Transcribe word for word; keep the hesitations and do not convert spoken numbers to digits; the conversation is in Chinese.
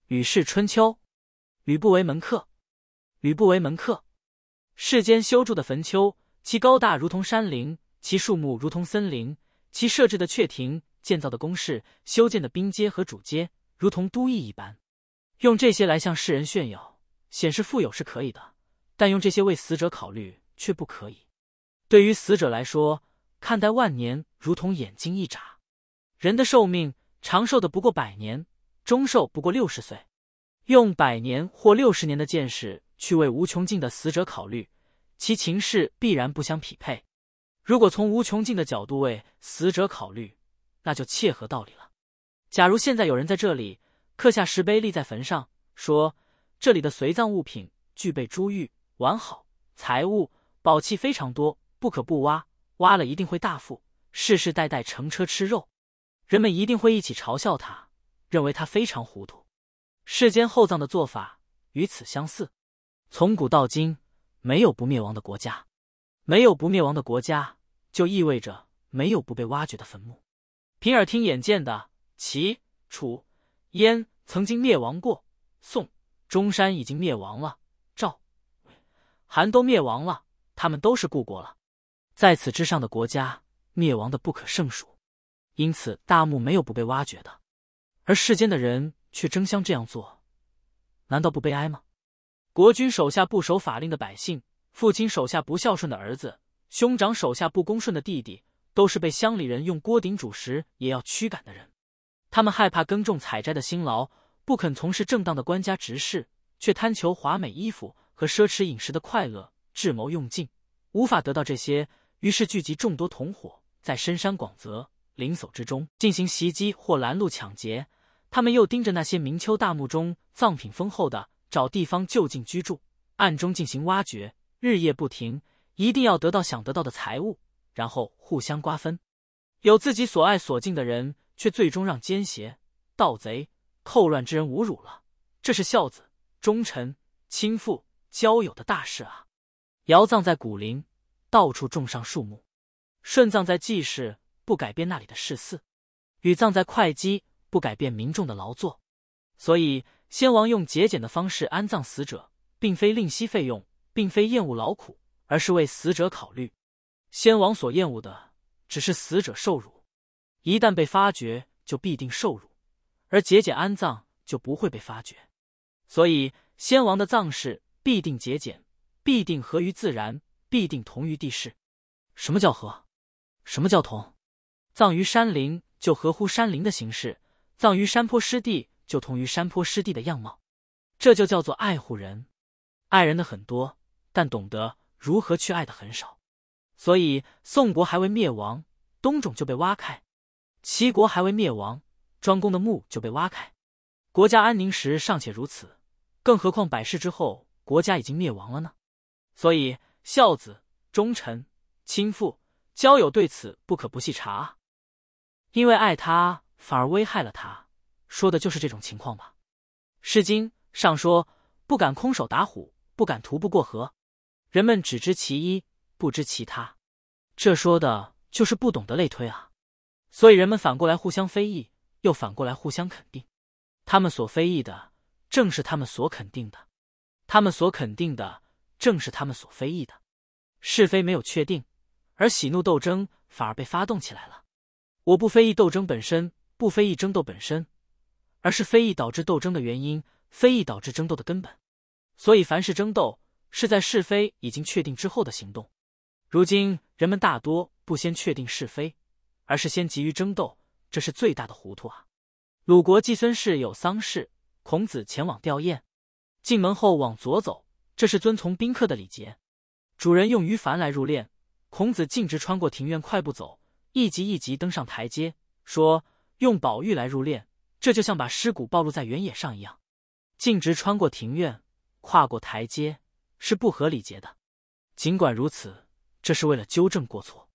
吕氏春秋。吕不为门客。吕不为门客。世间修筑的坟丘，其高大如同山陵，其树木如同森林，其设置的阙庭、建造的宫室、修建的兵阶和主阶，如同都邑一般。用这些来向世人炫耀，显示富有是可以的，但用这些为死者考虑却不可以。对于死者来说，看待万年如同眼睛一眨。人的寿命，长寿的不过百年，终寿不过六十岁。用百年或六十年的见识去为无穷尽的死者考虑，其情势必然不相匹配。如果从无穷尽的角度为死者考虑，那就切合道理了。假如现在有人在这里刻下石碑立在坟上，说这里的随葬物品具备珠玉、完好、财物、宝器非常多，不可不挖，挖了一定会大富，世世代代乘车吃肉，人们一定会一起嘲笑他，认为他非常糊涂。世间厚葬的做法与此相似。从古到今，没有不灭亡的国家，没有不灭亡的国家，就意味着没有不被挖掘的坟墓。凭耳听眼见的，齐、楚、燕曾经灭亡过，宋、中山已经灭亡了，赵、韩都灭亡了，他们都是故国了。在此之上的国家，灭亡的不可胜数，因此大墓没有不被挖掘的。而世间的人却争相这样做，难道不悲哀吗？国君手下不守法令的百姓，父亲手下不孝顺的儿子，兄长手下不恭顺的弟弟，都是被乡里人用锅鼎煮食也要驱赶的人。他们害怕耕种采摘的辛劳，不肯从事正当的官家职事，却贪求华美衣服和奢侈饮食的快乐，智谋用尽，无法得到这些，于是聚集众多同伙，在深山广泽、林叟之中进行袭击或拦路抢劫。他们又盯着那些明丘大墓中葬品丰厚的，找地方就近居住，暗中进行挖掘，日夜不停，一定要得到想得到的财物，然后互相瓜分。有自己所爱所敬的人，却最终让奸邪、盗贼、寇乱之人侮辱了，这是孝子、忠臣、亲父、交友的大事啊！尧葬在古陵，到处种上树木；舜葬在季氏，不改变那里的事祀；禹葬在会稽，不改变民众的劳作。所以先王用节俭的方式安葬死者，并非吝惜费用，并非厌恶劳苦，而是为死者考虑。先王所厌恶的只是死者受辱，一旦被发觉就必定受辱，而节俭安葬就不会被发觉。所以先王的葬事必定节俭，必定合于自然，必定同于地势。什么叫合？什么叫同？葬于山林就合乎山林的形式，葬于山坡湿地就同于山坡湿地的样貌，这就叫做爱护人。爱人的很多，但懂得如何去爱的很少。所以宋国还未灭亡，东冢就被挖开；齐国还未灭亡，庄公的墓就被挖开。国家安宁时尚且如此，更何况百世之后国家已经灭亡了呢？所以孝子、忠臣、亲父、交友对此不可不细查啊。因为爱他反而危害了他，说的就是这种情况吧。诗经上说，不敢空手打虎，不敢徒步过河，人们只知其一，不知其他，这说的就是不懂得类推啊。所以人们反过来互相非议，又反过来互相肯定。他们所非议的正是他们所肯定的，他们所肯定的正是他们所非议的。是非没有确定，而喜怒斗争反而被发动起来了。我不非议斗争本身，不非议争斗本身，而是非议导致斗争的原因，非议导致争斗的根本。所以凡是争斗，是在是非已经确定之后的行动。如今人们大多不先确定是非，而是先急于争斗，这是最大的糊涂啊。鲁国季孙氏有丧事，孔子前往吊唁，进门后往左走，这是遵从宾客的礼节。主人用于凡来入殓，孔子径直穿过庭院快步走，一级一级登上台阶，说用宝玉来入殓，这就像把尸骨暴露在原野上一样。径直穿过庭院，跨过台阶，是不合礼节的。尽管如此，这是为了纠正过错。